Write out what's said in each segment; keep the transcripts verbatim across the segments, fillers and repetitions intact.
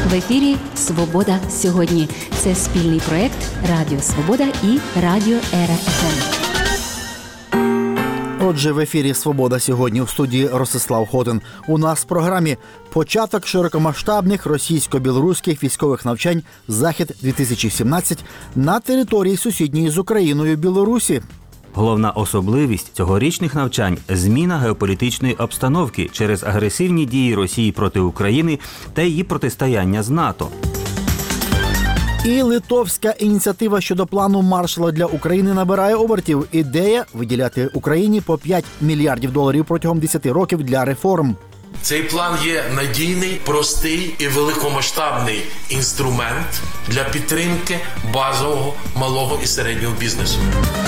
В ефірі «Свобода сьогодні». Це спільний проєкт Радіо Свобода і Радіо Ера еф ем. Отже, в ефірі «Свобода сьогодні» у студії Ростислав Хотин. У нас в програмі початок широкомасштабних російсько-білоруських військових навчань «Захід-дві тисячі сімнадцять» на території сусідньої з Україною Білорусі. Головна особливість цьогорічних навчань – зміна геополітичної обстановки через агресивні дії Росії проти України та її протистояння з НАТО. І литовська ініціатива щодо плану Маршалла для України набирає обертів. Ідея – виділяти Україні по п'ять мільярдів доларів протягом десяти років для реформ. Цей план є надійний, простий і великомасштабний інструмент для підтримки базового, малого і середнього бізнесу.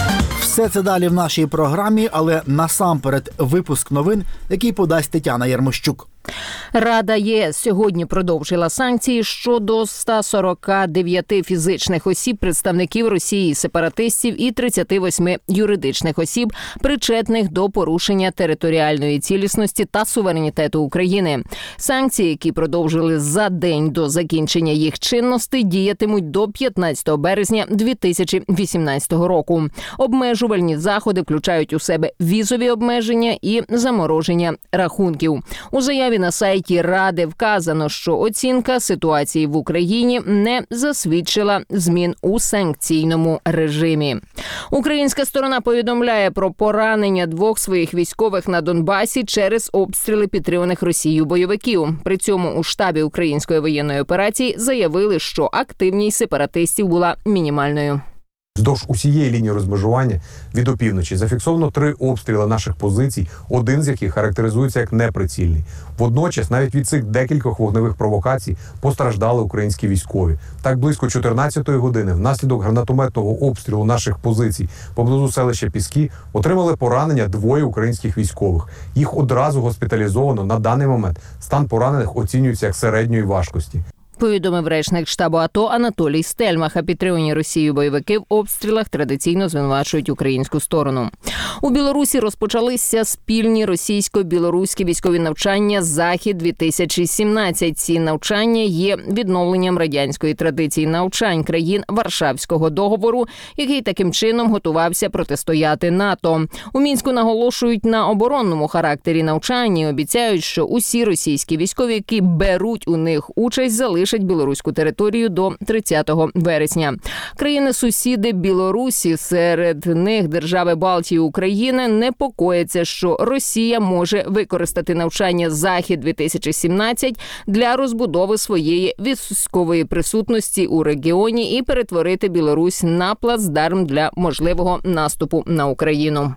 Все це далі в нашій програмі, але насамперед випуск новин, який подасть Тетяна Ярмощук. Рада ЄС сьогодні продовжила санкції щодо ста сорока дев'яти фізичних осіб, представників Росії, сепаратистів і тридцяти восьми юридичних осіб, причетних до порушення територіальної цілісності та суверенітету України. Санкції, які продовжили за день до закінчення їх чинності, діятимуть до п'ятнадцятого березня дві тисячі вісімнадцятого року. Обмежувальні заходи включають у себе візові обмеження і замороження рахунків. У заяві на сайті Ради вказано, що оцінка ситуації в Україні не засвідчила змін у санкційному режимі. Українська сторона повідомляє про поранення двох своїх військових на Донбасі через обстріли підтриманих Росією бойовиків. При цьому у штабі української воєнної операції заявили, що активність сепаратистів була мінімальною. Вздовж усієї лінії розмежування від опівночі зафіксовано три обстріли наших позицій, один з яких характеризується як неприцільний. Водночас, навіть від цих декількох вогневих провокацій постраждали українські військові. Так, близько чотирнадцятої години внаслідок гранатометного обстрілу наших позицій поблизу селища Піски отримали поранення двоє українських військових. Їх одразу госпіталізовано. На даний момент стан поранених оцінюється як середньої важкості. Повідомив речник штабу АТО Анатолій Стельмах, а підтримані Росією бойовики в обстрілах традиційно звинувачують українську сторону. У Білорусі розпочалися спільні російсько-білоруські військові навчання «Захід-дві тисячі сімнадцять». Ці навчання є відновленням радянської традиції навчань країн Варшавського договору, який таким чином готувався протистояти НАТО. У Мінську наголошують на оборонному характері навчання і обіцяють, що усі російські військові, які беруть у них участь, залишать білоруську територію до тридцятого вересня. Країни-сусіди Білорусі, серед них держави Балтії, України, непокояться, що Росія може використати навчання «Захід-дві тисячі сімнадцять» для розбудови своєї військової присутності у регіоні і перетворити Білорусь на плацдарм для можливого наступу на Україну.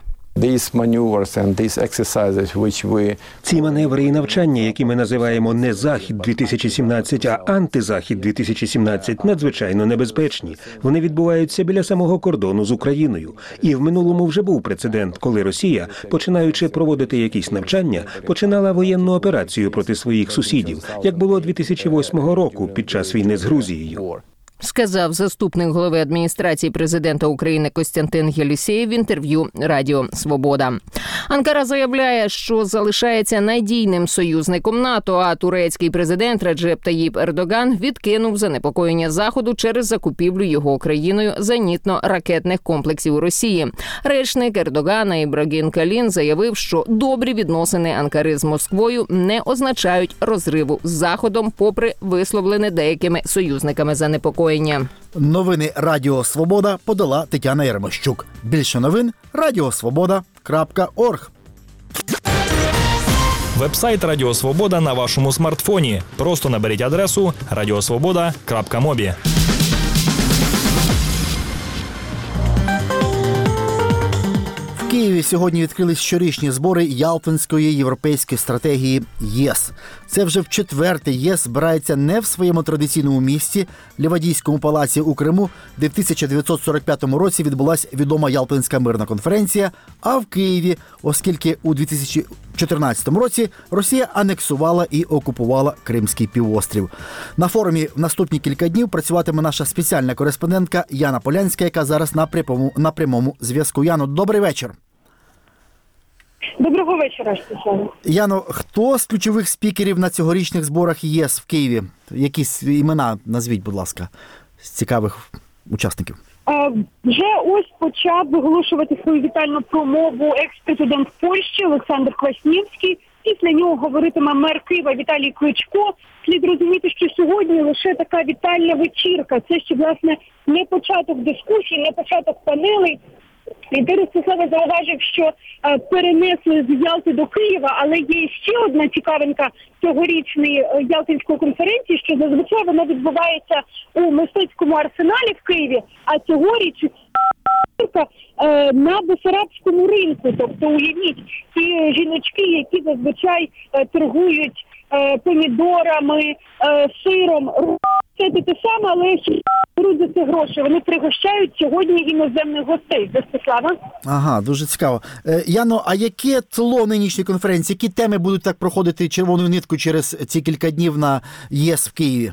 Ці маневри і навчання, які ми називаємо не «Захід-дві тисячі сімнадцять», а «Антизахід-дві тисячі сімнадцять», надзвичайно небезпечні. Вони відбуваються біля самого кордону з Україною. І в минулому вже був прецедент, коли Росія, починаючи проводити якісь навчання, починала воєнну операцію проти своїх сусідів, як було дві тисячі восьмого року під час війни з Грузією. Сказав заступник голови адміністрації президента України Костянтин Єлісєєв в інтерв'ю Радіо Свобода. Анкара заявляє, що залишається надійним союзником НАТО, а турецький президент Реджеп Таїп Ердоган відкинув занепокоєння Заходу через закупівлю його країною зенітно-ракетних комплексів Росії. Речник Ердогана Ібрагім Калін заявив, що добрі відносини Анкари з Москвою не означають розриву з Заходом, попри висловлене деякими союзниками занепокоєння. Новини Радіо Свобода подала Тетяна Ярмощук. Більше новин – радіосвобода крапка орг. Вебсайт Радіо Свобода на вашому смартфоні. Просто наберіть адресу радіосвобода крапка мобі. В Києві сьогодні відкрились щорічні збори Ялтинської європейської стратегії ЄС. Це вже вчетверте ЄС збирається не в своєму традиційному місці – Лівадійському палаці у Криму, де в тисяча дев'ятсот сорок п'ятому році відбулася відома Ялтинська мирна конференція, а в Києві, оскільки у дві тисячі чотирнадцятому році Росія анексувала і окупувала Кримський півострів. На форумі в наступні кілька днів працюватиме наша спеціальна кореспондентка Яна Полянська, яка зараз на прямому, на прямому зв'язку. Яно, добрий вечір. Доброго вечора, Степан. Яно, хто з ключових спікерів на цьогорічних зборах ЄС в Києві? Якісь імена назвіть, будь ласка, з цікавих учасників. А, вже ось почав виголошувати свою вітальну промову екс-президент Польщі Олександр Кваснєвський. Після нього говоритиме мер Києва Віталій Кличко. Слід розуміти, що сьогодні лише така вітальна вечірка. Це ще, власне, не початок дискусій, не початок панелей. Лідер Ростислава зауважив, що е, перенесли з Ялти до Києва, але є ще одна цікавинка цьогорічної е, Ялтинської конференції, що зазвичай вона відбувається у мистецькому арсеналі в Києві, а цьогоріч е, на Бессарабському ринку. Тобто, уявіть, ті жіночки, які зазвичай е, торгують е, помідорами, е, сиром, це те саме, але ще беруть за це гроші. Вони пригощають сьогодні іноземних гостей. Ростислава? Ага, дуже цікаво. Е, Яно, а яке тло нинішньої конференції? Які теми будуть так проходити червоною ниткою через ці кілька днів на ЄС в Києві?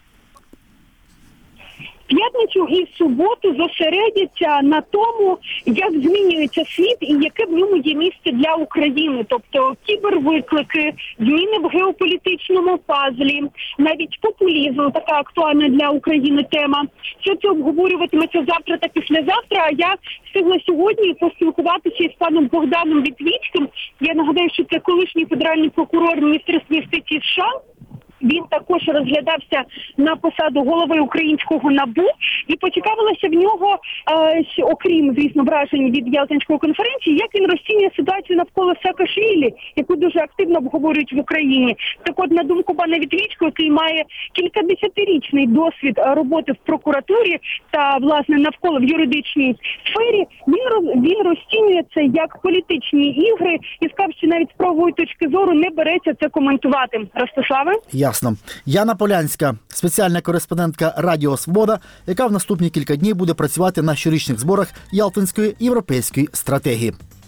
П'ятницю і в суботу зосередяться на тому, як змінюється світ і яке в ньому є місце для України. Тобто кібервиклики, зміни в геополітичному пазлі, навіть популізм, така актуальна для України тема. Все це обговорюватиметься завтра та післязавтра, а я встигла сьогодні поспілкуватися із паном Богданом Вітвіцьким. Я нагадаю, що це колишній федеральний прокурор Міністерства юстиції США. Він також розглядався на посаду голови українського НАБУ і поцікавилася в нього, е, окрім, звісно, вражень від Ялтинської конференції, як він розцінює ситуацію навколо Саакашвілі, яку дуже активно обговорюють в Україні. Так от, на думку пана Вітвіцького, який має кількадесятирічний досвід роботи в прокуратурі та, власне, навколо в юридичній сфері, він, він розцінює це як політичні ігри і сказав, що навіть з правової точки зору не береться це коментувати. Ростиславе? Ясно. Яна Полянська, спеціальна кореспондентка Радіо Свобода, яка в наступні кілька днів буде працювати на щорічних зборах Ялтинської європейської стратегії.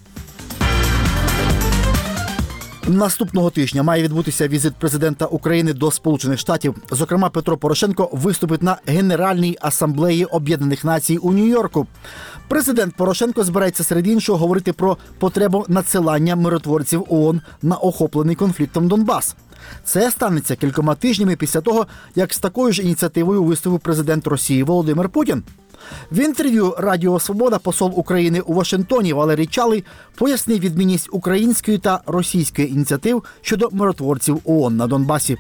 Наступного тижня має відбутися візит президента України до Сполучених Штатів. Зокрема, Петро Порошенко виступить на Генеральній асамблеї Об'єднаних Націй у Нью-Йорку. Президент Порошенко збирається серед іншого говорити про потребу надсилання миротворців ООН на охоплений конфліктом Донбас. Це станеться кількома тижнями після того, як з такою ж ініціативою виступив президент Росії Володимир Путін. В інтерв'ю Радіо Свобода посол України у Вашингтоні Валерій Чалий пояснив відмінність української та російської ініціатив щодо миротворців ООН на Донбасі.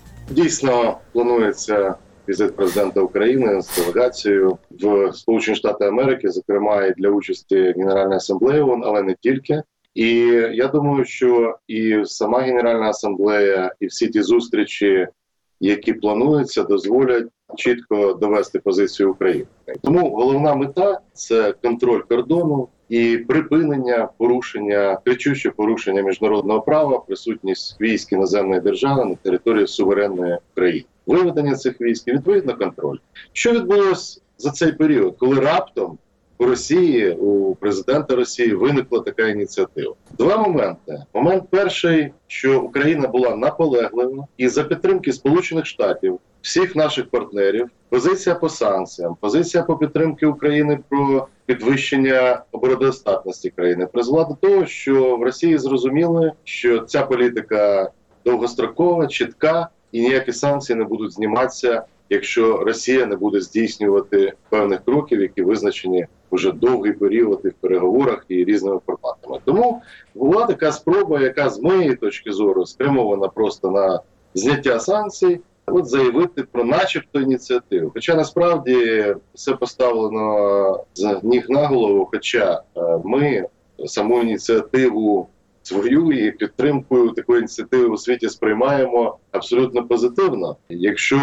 Дійсно, планується візит президента України з делегацією в Сполучені Штати Америки, зокрема і для участі в Генеральній асамблеї ООН, але не тільки. І я думаю, що і сама Генеральна асамблея, і всі ті зустрічі, які плануються, дозволять чітко довести позицію України. Тому головна мета – це контроль кордону і припинення порушення, кричуще порушення міжнародного права, присутність військ іноземної держави на території суверенної України. Виведення цих військ і, відповідно, контроль. Що відбулося за цей період, коли раптом у Росії, у президента Росії виникла така ініціатива? Два моменти. Момент перший, що Україна була наполеглива і за підтримки Сполучених Штатів, всіх наших партнерів, позиція по санкціям, позиція по підтримці України про підвищення обороноздатності країни призвела до того, що в Росії зрозуміли, що ця політика довгострокова, чітка і ніякі санкції не будуть зніматися, якщо Росія не буде здійснювати певних кроків, які визначені вже довгий період і в переговорах і різними форматами. Тому була така спроба, яка з моєї точки зору спрямована просто на зняття санкцій, от заявити про начебто ініціативу. Хоча насправді все поставлено з ніг на голову, хоча ми саму ініціативу свою і підтримкою такої ініціативи у світі сприймаємо абсолютно позитивно. Якщо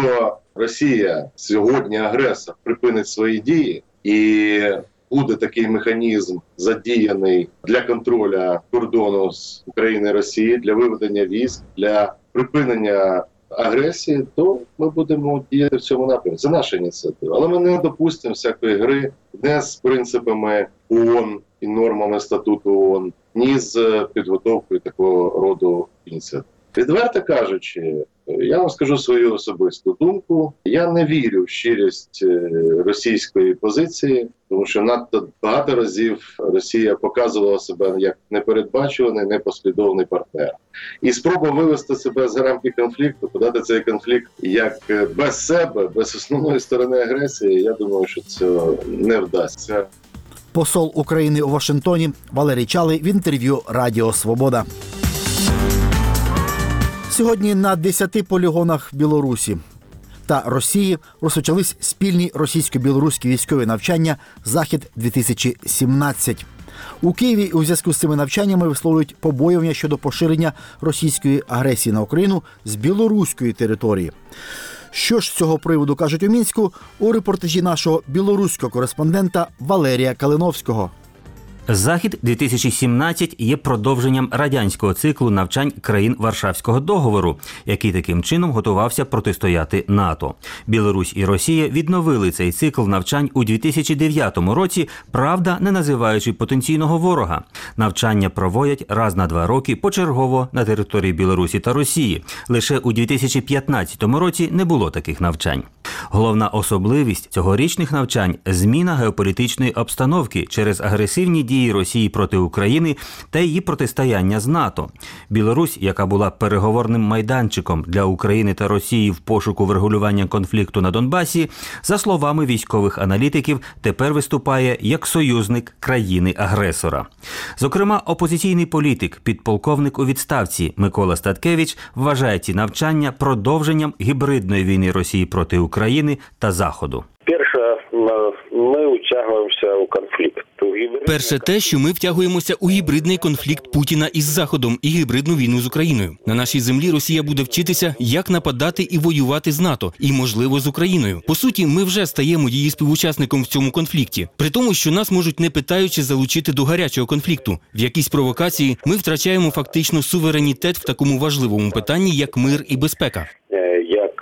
Росія сьогодні, агресор, припинить свої дії і буде такий механізм задіяний для контролю кордону з України і Росії, для виведення військ, для припинення агресії, то ми будемо діяти в цьому напрямку. Це наша ініціатива. Але ми не допустимо всякої гри не з принципами ООН і нормами статуту ООН, ні з підготовкою такого роду ініціатив. Відверто кажучи, Я вам скажу свою особисту думку. Я не вірю в щирість російської позиції, тому що надто багато разів Росія показувала себе як непередбачуваний, непослідовний партнер. І спроба вивести себе з рамки конфлікту, подати цей конфлікт як без себе, без основної сторони агресії, я думаю, що це не вдасться. Посол України у Вашингтоні Валерій Чалий в інтерв'ю Радіо Свобода. Сьогодні на десяти полігонах Білорусі та Росії розпочались спільні російсько-білоруські військові навчання «Захід-дві тисячі сімнадцять». У Києві у зв'язку з цими навчаннями висловлюють побоювання щодо поширення російської агресії на Україну з білоруської території. Що ж з цього приводу кажуть у Мінську у репортажі нашого білоруського кореспондента Валерія Калиновського. Захід-дві тисячі сімнадцять є продовженням радянського циклу навчань країн Варшавського договору, який таким чином готувався протистояти НАТО. Білорусь і Росія відновили цей цикл навчань у дві тисячі дев'ятому році, правда, не називаючи потенційного ворога. Навчання проводять раз на два роки почергово на території Білорусі та Росії. Лише у дві тисячі п'ятнадцятому році не було таких навчань. Головна особливість цьогорічних навчань – зміна геополітичної обстановки через агресивні дії Росії проти України та її протистояння з НАТО. Білорусь, яка була переговорним майданчиком для України та Росії в пошуку врегулювання конфлікту на Донбасі, за словами військових аналітиків, тепер виступає як союзник країни-агресора. Зокрема, опозиційний політик, підполковник у відставці Микола Статкевич вважає ці навчання продовженням гібридної війни Росії проти України та Заходу. Перше, ми втягуємося у конфлікт. Перше те, що ми втягуємося у гібридний конфлікт Путіна із Заходом і гібридну війну з Україною. На нашій землі Росія буде вчитися, як нападати і воювати з НАТО, і, можливо, з Україною. По суті, ми вже стаємо її співучасником в цьому конфлікті. При тому, що нас можуть не питаючи залучити до гарячого конфлікту. В якійсь провокації ми втрачаємо фактично суверенітет в такому важливому питанні, як мир і безпека. Як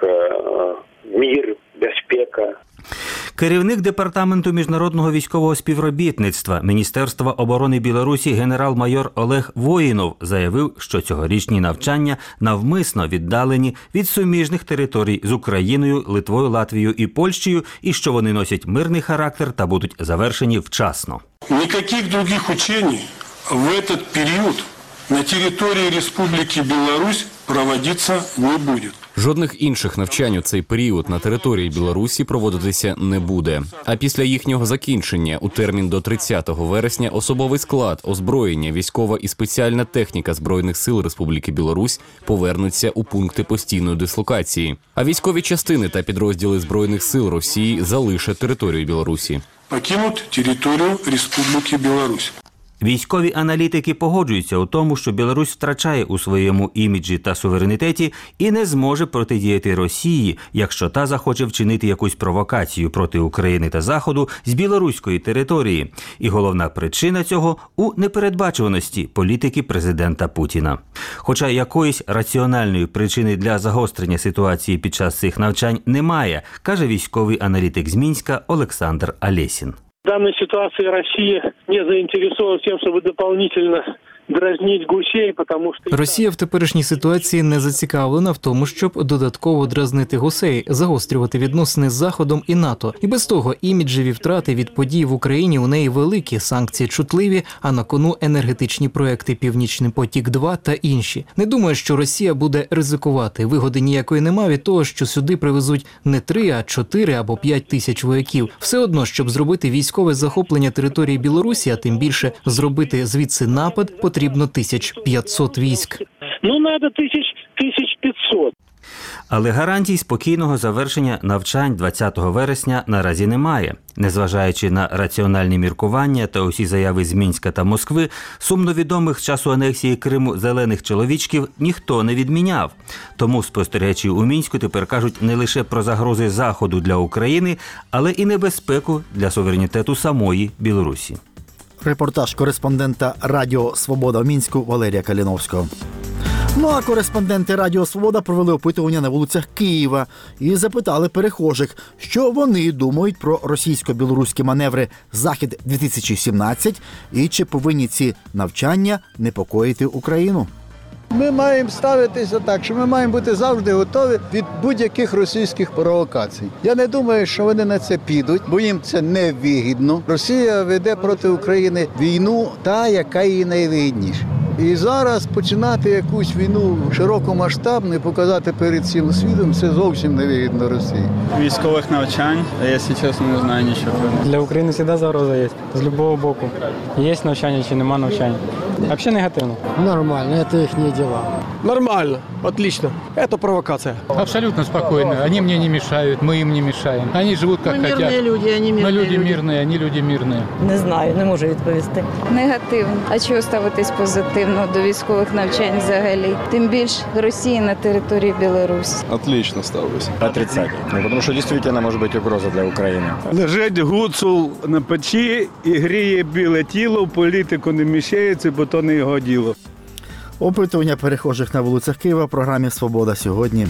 е, мир, безпека. Керівник Департаменту міжнародного військового співробітництва Міністерства оборони Білорусі генерал-майор Олег Воїнов заявив, що цьогорічні навчання навмисно віддалені від суміжних територій з Україною, Литвою, Латвією і Польщею, і що вони носять мирний характер та будуть завершені вчасно. Ніяких других учень в этот період на території Республіки Білорусь проводитися не буде. Жодних інших навчань у цей період на території Білорусі проводитися не буде. А після їхнього закінчення у термін до тридцятого вересня особовий склад, озброєння, військова і спеціальна техніка Збройних сил Республіки Білорусь повернуться у пункти постійної дислокації. А військові частини та підрозділи Збройних сил Росії залишать територію Білорусі. Покинуть територію Республіки Білорусь. Військові аналітики погоджуються у тому, що Білорусь втрачає у своєму іміджі та суверенітеті і не зможе протидіяти Росії, якщо та захоче вчинити якусь провокацію проти України та Заходу з білоруської території. І головна причина цього у непередбачуваності політики президента Путіна. Хоча якоїсь раціональної причини для загострення ситуації під час цих навчань немає, каже військовий аналітик з Мінська Олександр Алєсін. В данной ситуации Россия не заинтересована тем, чтобы дополнительно дразнить гусей, тому що Росія в теперішній ситуації не зацікавлена в тому, щоб додатково дразнити гусей, загострювати відносини з Заходом і НАТО. І без того іміджеві втрати від подій в Україні у неї великі, санкції чутливі, а на кону енергетичні проекти «Північний потік-два» та інші. Не думаю, що Росія буде ризикувати. Вигоди ніякої нема від того, що сюди привезуть не три, а чотири або п'ять тисяч вояків. Все одно, щоб зробити військове захоплення території Білорусі, а тим більше зробити звідси напад, потрібно тисяч п'ятсот військ. Ну, треба тисяч, тисяч п'ятсот. Але гарантій спокійного завершення навчань двадцятого вересня наразі немає. Незважаючи на раціональні міркування та усі заяви з Мінська та Москви, сумно відомих з часу анексії Криму зелених чоловічків ніхто не відміняв. Тому спостерігачі у Мінську тепер кажуть не лише про загрози Заходу для України, але і небезпеку для суверенітету самої Білорусі. Репортаж кореспондента Радіо Свобода в Мінську Валерія Калиновського. Ну а кореспонденти Радіо Свобода провели опитування на вулицях Києва і запитали перехожих, що вони думають про російсько-білоруські маневри «Захід-дві тисячі сімнадцять» і чи повинні ці навчання непокоїти Україну. Ми маємо ставитися так, що ми маємо бути завжди готові від будь-яких російських провокацій. Я не думаю, що вони на це підуть, бо їм це не вигідно. Росія веде проти України війну, та, яка їй найвигідніша. І зараз починати якусь війну широкомасштабну і показати перед цілим світом, це зовсім не вигідно Росії. Військових навчань, якщо чесно, не знаю нічого. Для України завжди загроза є, з будь-якого боку. Є навчання чи нема навчання. Взагалі негативно. Нормально, це їхні діла. Нормально, отлично. Это провокация. Абсолютно спокойно. Они мне не мешают, мы им не мешаем. Они живут как мы хотят. Мирные люди, они мирные Мы люди люди. мирные, они люди мирные. Не знаю, не можу відповісти. Негативно. А чого ставитись позитивно до військових навчань взагалі? Тим більше Росії на території Білорусі. Отлично ставлюсь. Отрицательно. Потому что действительно может быть угроза для України. Лежить гуцул на печі і гріє біле тіло, в політику не мішається, бо то не його діло. Опитування перехожих на вулицях Києва в програмі «Свобода сьогодні».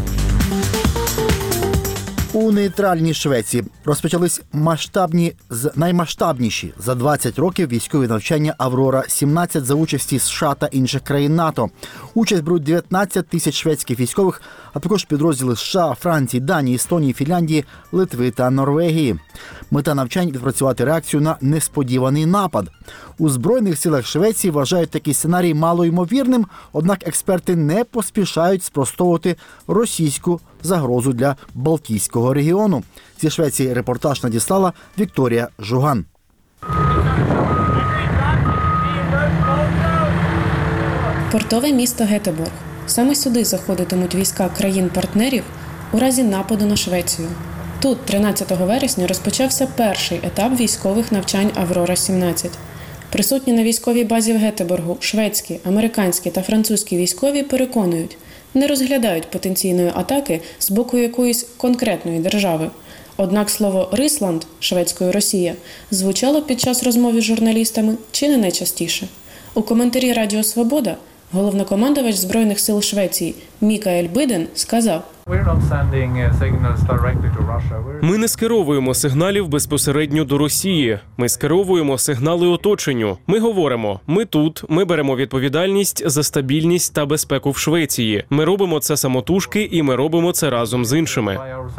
У нейтральній Швеції розпочались масштабні, наймасштабніші за двадцять років військові навчання «Аврора-сімнадцять» за участі США та інших країн НАТО. Участь беруть дев'ятнадцять тисяч шведських військових, а також підрозділи США, Франції, Данії, Естонії, Фінляндії, Литви та Норвегії. Мета навчань – відпрацювати реакцію на несподіваний напад. У Збройних силах Швеції вважають такий сценарій малоймовірним, однак експерти не поспішають спростовувати російську загрозу для Балтійського регіону. Зі Швеції репортаж надіслала Вікторія Жуган. Портове місто Гетеборг. Саме сюди заходитимуть війська країн-партнерів у разі нападу на Швецію. Тут тринадцятого вересня розпочався перший етап військових навчань «Аврора-сімнадцять». Присутні на військовій базі в Гетеборгу шведські, американські та французькі військові переконують, не розглядають потенційної атаки з боку якоїсь конкретної держави. Однак слово «Рисланд» шведською «Росія» звучало під час розмови з журналістами чи не найчастіше. У коментарі Радіо Свобода головнокомандувач Збройних сил Швеції Мікаель Биден сказав: Ми не скеровуємо сигналів безпосередньо до Росії. Ми скеровуємо сигнали оточенню. Ми говоримо, ми тут, ми беремо відповідальність за стабільність та безпеку в Швеції. Ми робимо це самотужки і ми робимо це разом з іншими.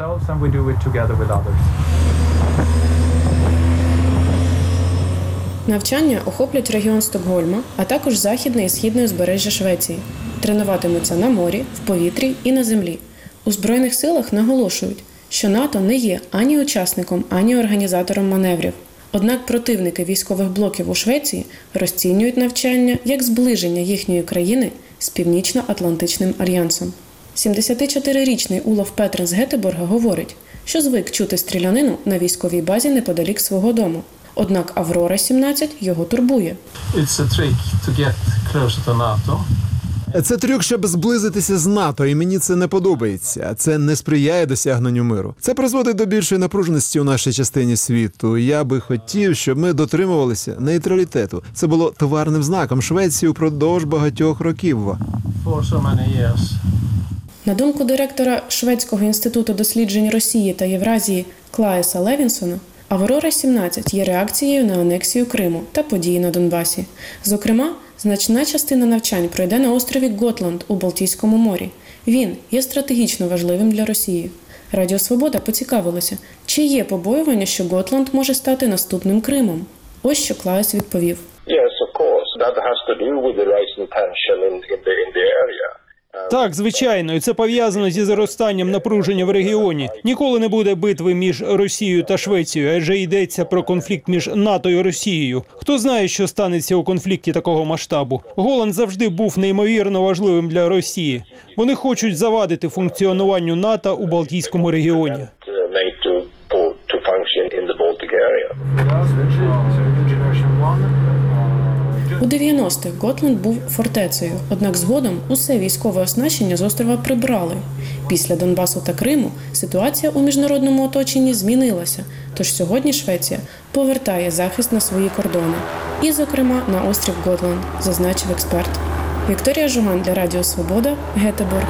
Навчання охоплять регіон Стокгольма, а також західне і східне узбережжя Швеції. Тренуватимуться на морі, в повітрі і на землі. У Збройних силах наголошують, що НАТО не є ані учасником, ані організатором маневрів. Однак противники військових блоків у Швеції розцінюють навчання як зближення їхньої країни з Північно-Атлантичним альянсом. сімдесятичотирирічний Улов Петрен з Гетеборга говорить, що звик чути стрілянину на військовій базі неподалік свого дому. Однак «Аврора-сімнадцять» його турбує. Це трюк, щоб зблизитися з НАТО, і мені це не подобається. Це не сприяє досягненню миру. Це призводить до більшої напруженості у нашій частині світу. Я би хотів, щоб ми дотримувалися нейтралітету. Це було товарним знаком Швеції упродовж багатьох років. На думку директора Шведського інституту досліджень Росії та Євразії Клаеса Левінсона, «Аврора-сімнадцять» є реакцією на анексію Криму та події на Донбасі. Зокрема, значна частина навчань пройде на острові Готланд у Балтійському морі. Він є стратегічно важливим для Росії. Радіо Свобода поцікавилося, чи є побоювання, що Готланд може стати наступним Кримом. Ось що Клаес відповів. Yes, of course. That has to do with the rising tension in, in the in the area. Так, звичайно, і це пов'язано зі зростанням напруження в регіоні. Ніколи не буде битви між Росією та Швецією, адже йдеться про конфлікт між НАТО і Росією. Хто знає, що станеться у конфлікті такого масштабу? Голланд завжди був неймовірно важливим для Росії. Вони хочуть завадити функціонуванню НАТО у Балтійському регіоні. У дев'яностих Готланд був фортецею, однак згодом усе військове оснащення з острова прибрали. Після Донбасу та Криму ситуація у міжнародному оточенні змінилася, тож сьогодні Швеція повертає захист на свої кордони. І, зокрема, на острів Готланд, зазначив експерт. Вікторія Жуган для Радіо Свобода, Гетеборг.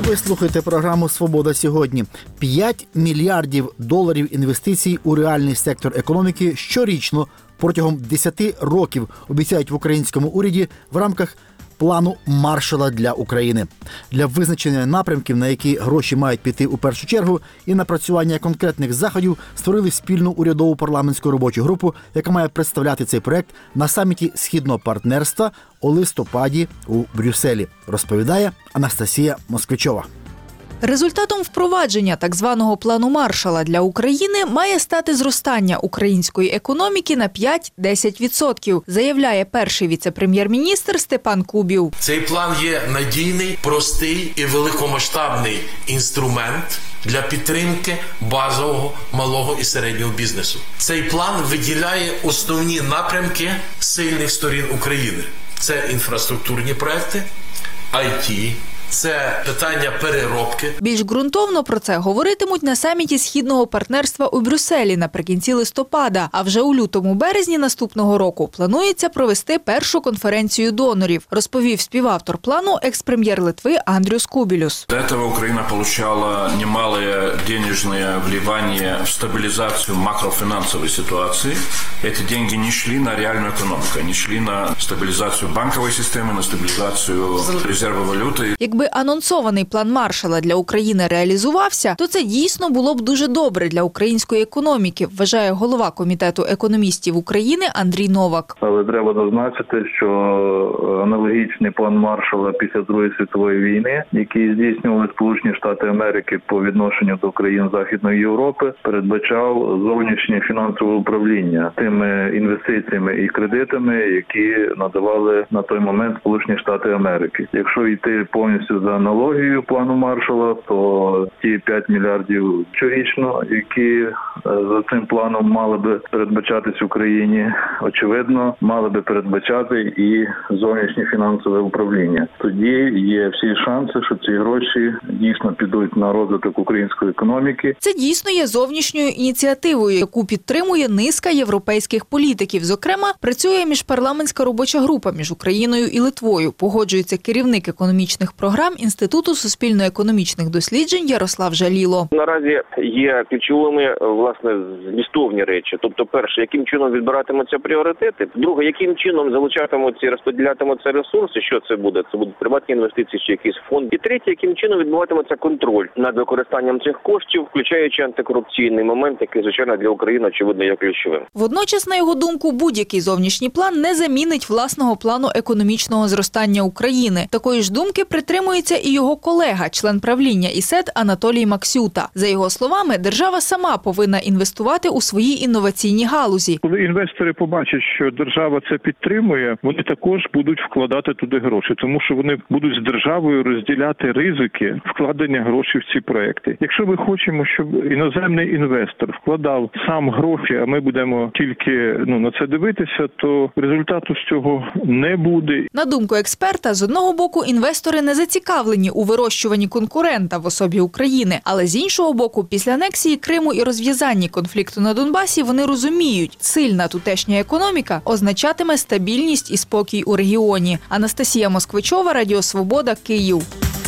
Ви слухаєте програму «Свобода сьогодні». п'ять мільярдів доларів інвестицій у реальний сектор економіки щорічно протягом десяти років обіцяють в українському уряді в рамках плану Маршалла для України. Для визначення напрямків, на які гроші мають піти у першу чергу, і напрацювання конкретних заходів створили спільну урядову парламентську робочу групу, яка має представляти цей проект на саміті Східного партнерства у листопаді у Брюсселі, розповідає Анастасія Москвичова. Результатом впровадження так званого плану Маршалла для України має стати зростання української економіки на п'ять-десять відсотків, заявляє перший віце-прем'єр-міністр Степан Кубів. Цей план є надійний, простий і великомасштабний інструмент для підтримки базового, малого і середнього бізнесу. Цей план виділяє основні напрямки сильних сторін України. Це інфраструктурні проекти, ай ті, це питання переробки. Більш ґрунтовно про це говоритимуть на саміті Східного партнерства у Брюсселі наприкінці листопада, а вже у лютому-березні наступного року планується провести першу конференцію донорів, розповів співавтор плану екс-прем'єр Литви Андрюс Кубілюс. До этого Украина получала немалые денежные вливания в стабилизацию макрофинансовой ситуации. Эти деньги не шли на реальную экономику, они шли на стабилизацию банковой системы, на стабилизацию резерва валюты. Якби анонсований план Маршалла для України реалізувався, то це дійсно було б дуже добре для української економіки, вважає голова Комітету економістів України Андрій Новак. Але треба зазначити, що аналогічний план Маршалла після Другої світової війни, який здійснювали Сполучені Штати Америки по відношенню до країн Західної Європи, передбачав зовнішнє фінансове управління тими інвестиціями і кредитами, які надавали на той момент Сполучені Штати Америки. Якщо йти повністю за аналогією плану Маршалла, то ті п'ять мільярдів щорічно, які за цим планом мали би передбачатись Україні, очевидно, мали би передбачати і зовнішнє фінансове управління. Тоді є всі шанси, що ці гроші дійсно підуть на розвиток української економіки. Це дійсно є зовнішньою ініціативою, яку підтримує низка європейських політиків. Зокрема, працює міжпарламентська робоча група між Україною і Литвою, погоджується керівник економічних програм Інституту суспільно-економічних досліджень Ярослав Жаліло. Наразі є ключовими, власне, змістовні речі. Тобто, перше, яким чином відбиратимуться пріоритети. Друге, яким чином залучатимуться і розподілятимуться ресурси. Що це буде? Це будуть приватні інвестиції чи якийсь фонд. І третє, яким чином відбуватиметься контроль над використанням цих коштів, включаючи антикорупційний момент, який, звичайно, для України, очевидно, є ключовим. Водночас, на його думку, будь-який зовнішній план не замінить власного плану економічного зростання України. Такої ж думки притримується і його колега, член правління ІСЕД Анатолій Максюта. За його словами, держава сама повинна інвестувати у свої інноваційні галузі. Коли інвестори побачать, що держава це підтримує, вони також будуть вкладати туди гроші, тому що вони будуть з державою розділяти ризики вкладення грошей в ці проекти. Якщо ми хочемо, щоб іноземний інвестор вкладав сам гроші, а ми будемо тільки ну на це дивитися, то результату з цього не буде. На думку експерта, з одного боку, інвестори не зацікавлені у вирощуванні конкурента в особі України, але з іншого боку, після анексії Криму і розв'язанні конфлікту на Донбасі вони розуміють, сильна тутешня економіка означатиме стабільність і спокій у регіоні. Анастасія Москвичова, Радіо Свобода, Київ.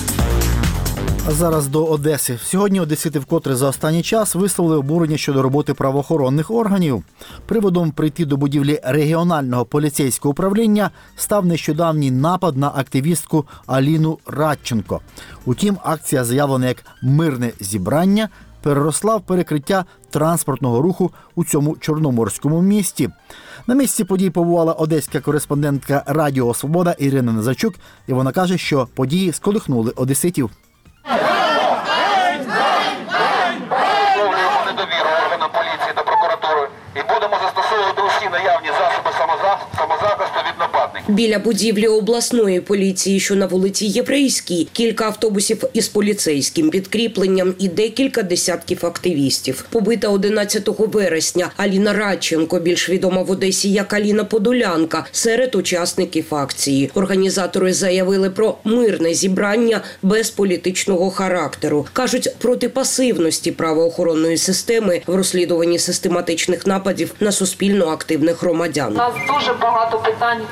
А зараз до Одеси. Сьогодні одесити вкотре за останній час висловили обурення щодо роботи правоохоронних органів. Приводом прийти до будівлі регіонального поліцейського управління став нещодавній напад на активістку Аліну Радченко. Утім, акція, заявлена як мирне зібрання, переросла в перекриття транспортного руху у цьому чорноморському місті. На місці подій побувала одеська кореспондентка Радіо Свобода Ірина Назарчук, і вона каже, що події сколихнули одеситів. Висловлюємо недовіру органам поліції та прокуратури і будемо застосовувати усі наявні засоби самозахисту від нападників. Біля будівлі обласної поліції, що на вулиці Єврейській, кілька автобусів із поліцейським підкріпленням і декілька десятків активістів. Побита одинадцятого вересня Аліна Радченко, більш відома в Одесі як Аліна Подолянка, серед учасників акції. Організатори заявили про мирне зібрання без політичного характеру. Кажуть, проти пасивності правоохоронної системи в розслідуванні систематичних нападів на суспільно активних громадян. У нас дуже багато питань до пана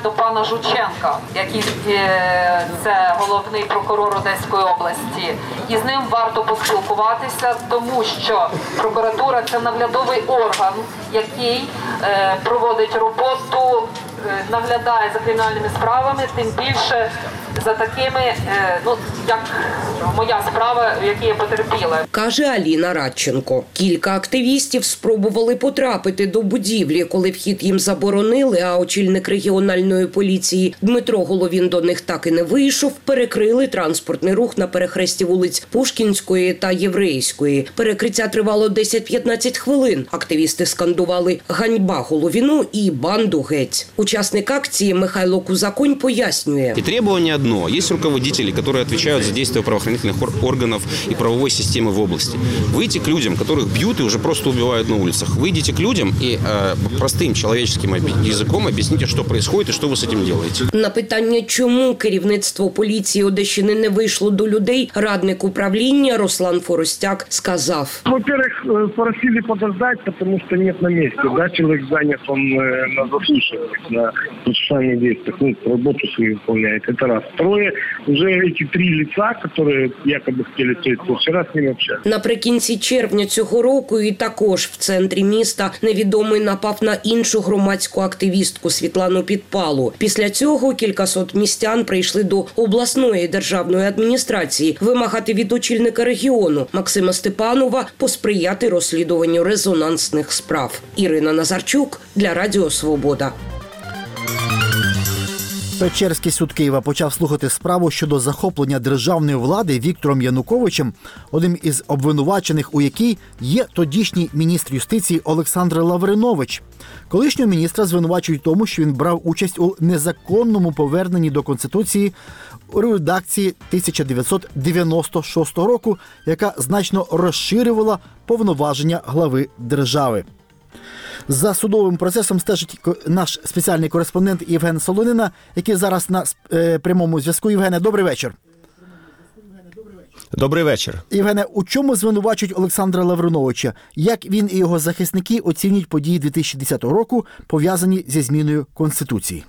Жученка, який е, це головний прокурор Одеської області. І з ним варто поспілкуватися, тому що прокуратура – це наглядовий орган, який е, проводить роботу, е, наглядає за кримінальними справами, тим більше за такими, е, ну, як моя справа, в якій я потерпіла. Каже Аліна Радченко. Кілька активістів спробували потрапити до будівлі, коли вхід їм заборонили, а очільник регіональної поліції Дмитро Головін до них так і не вийшов, перекрили транспортний рух на перехресті вулиць Пушкінської та Єврейської. Перекриття тривало десять-п'ятнадцять хвилин. Активісти скандували «Ганьба Головіну» і «Банду геть». Учасник акції Михайло Кузаконь пояснює. И требование одно. Есть руководители, которые отвечают за действия правоохранительных органов и правовой системы в области. Выйти к людям, которых бьют и уже просто убивают на улицах. Выйдите к людям и э, простым человеческим языком объясните, что происходит и что вы с этим делаете. На питання, чому керівництво поліції Одещини не вийшло до людей, радник управління Руслан Форостяк сказав. Во-первых, просили подождать, потому что нет на месте. Да, человек занят, он на заслушиваниях, на процессуальных действиях, ну, работу свою выполняет. Это раз. Второе, уже эти три лица, которые якобы хотели встретиться, вчера с ними общались. Наприкінці червня цього року і також в центрі міста невідомий напав на іншу громадську активістку Світлану Підпалу. Після цього кількасот містян прийшли до обласної державної адміністрації вимагати від очільника регіону Максима Степанова посприяти розслідуванню резонансних справ. Ірина Назарчук для Радіо Свобода. Печерський суд Києва почав слухати справу щодо захоплення державної влади Віктором Януковичем, одним із обвинувачених у якій є тодішній міністр юстиції Олександр Лавринович. Колишнього міністра звинувачують тому, що він брав участь у незаконному поверненні до Конституції у редакції тисяча дев'ятсот дев'яносто шостого року, яка значно розширювала повноваження глави держави. За судовим процесом стежить наш спеціальний кореспондент Євген Солонина, який зараз на е, прямому зв'язку. Євгене, добрий вечір. Добрий вечір. Євгене, у чому звинувачують Олександра Лавриновича? Як він і його захисники оцінюють події дві тисячі десятого року, пов'язані зі зміною Конституції?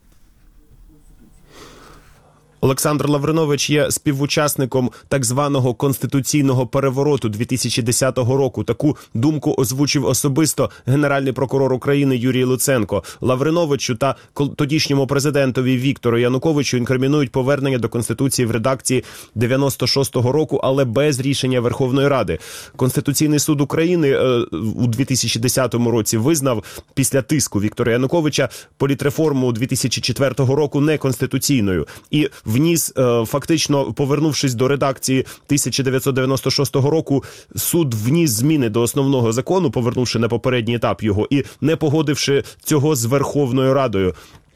Олександр Лавринович є співучасником так званого конституційного перевороту дві тисячі десятого року. Таку думку озвучив особисто Генеральний прокурор України Юрій Луценко. Лавриновичу та тодішньому президентові Віктору Януковичу інкримінують повернення до Конституції в редакції дев'яносто шостого року, але без рішення Верховної Ради. Конституційний суд України е, у дві тисячі десятому році визнав після тиску Віктора Януковича політреформу дві тисячі четвертого року неконституційною. І вніс, фактично повернувшись до редакції тисяча дев'ятсот дев'яносто шостого року, суд вніс зміни до основного закону, повернувши на попередній етап його і не погодивши цього з Верховною Радою,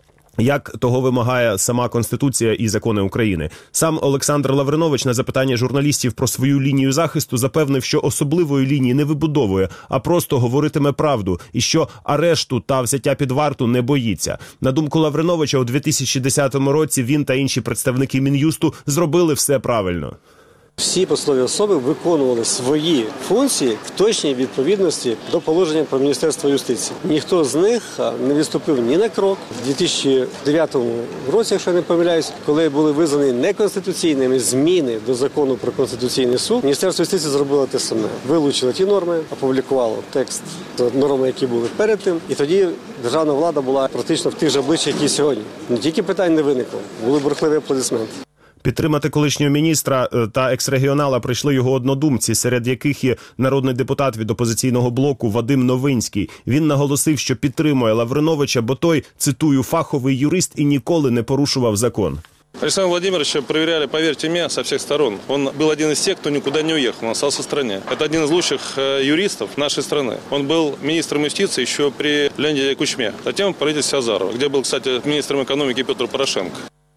як того вимагає сама Конституція і закони України. Сам Олександр Лавринович на запитання журналістів про свою лінію захисту запевнив, що особливої лінії не вибудовує, а просто говоритиме правду, і що арешту та взяття під варту не боїться. На думку Лавриновича, у дві тисячі десятому році він та інші представники Мін'юсту зробили все правильно. Всі посадові особи виконували свої функції в точній відповідності до положення про Міністерство юстиції. Ніхто з них не відступив ні на крок. У дві тисячі дев'ятому році, якщо я не помиляюсь, коли були визнані неконституційними зміни до закону про Конституційний суд, Міністерство юстиції зробило те саме. Вилучило ті норми, опублікувало текст норми, які були перед тим, і тоді державна влада була практично в тих же обличчях, які сьогодні. Не тільки питань не виникло, були бурхливі аплодисменти. Підтримати колишнього міністра та екс-регіонала прийшли його однодумці, серед яких є народний депутат від опозиційного блоку Вадим Новинський. Він наголосив, що підтримує Лавриновича, бо той, цитую, фаховий юрист і ніколи не порушував закон. Александра Владимировича проверяли, поверьте мне, со всех сторон. Он был один из тех, кто никуда не уехал, он остался в стране. Это один из лучших юристов нашей страны. Он был министром юстиции еще при Леониде Кучме, затем в правительстве Азарова, где был, кстати, министром экономики Петр Порошенко.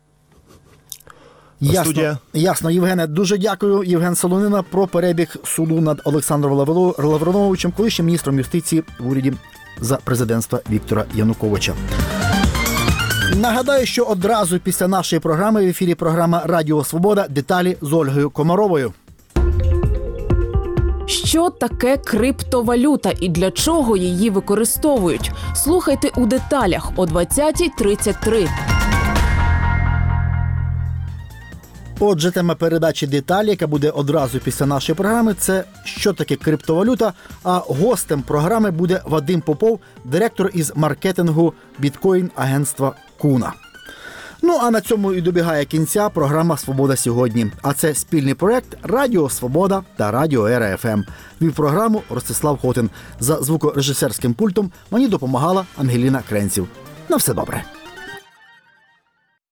Ясно, ясно, Євгене, дуже дякую. Євген Солонина про перебіг суду над Олександром Лавриновичем, колишнім міністром юстиції в уряді за президентства Віктора Януковича. Нагадаю, що одразу після нашої програми в ефірі програма «Радіо Свобода» деталі з Ольгою Комаровою. Що таке криптовалюта і для чого її використовують? Слухайте у деталях о двадцятій тридцять три. Отже, тема передачі «Деталі», яка буде одразу після нашої програми, це «Що таке криптовалюта?», а гостем програми буде Вадим Попов, директор із маркетингу біткоін-агентства «Куна». Ну, а на цьому і добігає кінця програма «Свобода сьогодні». А це спільний проект «Радіо Свобода» та «Радіо Ера еф ем». Вів програму Ростислав Хотин. За звукорежисерським пультом мені допомагала Ангеліна Кренців. На все добре.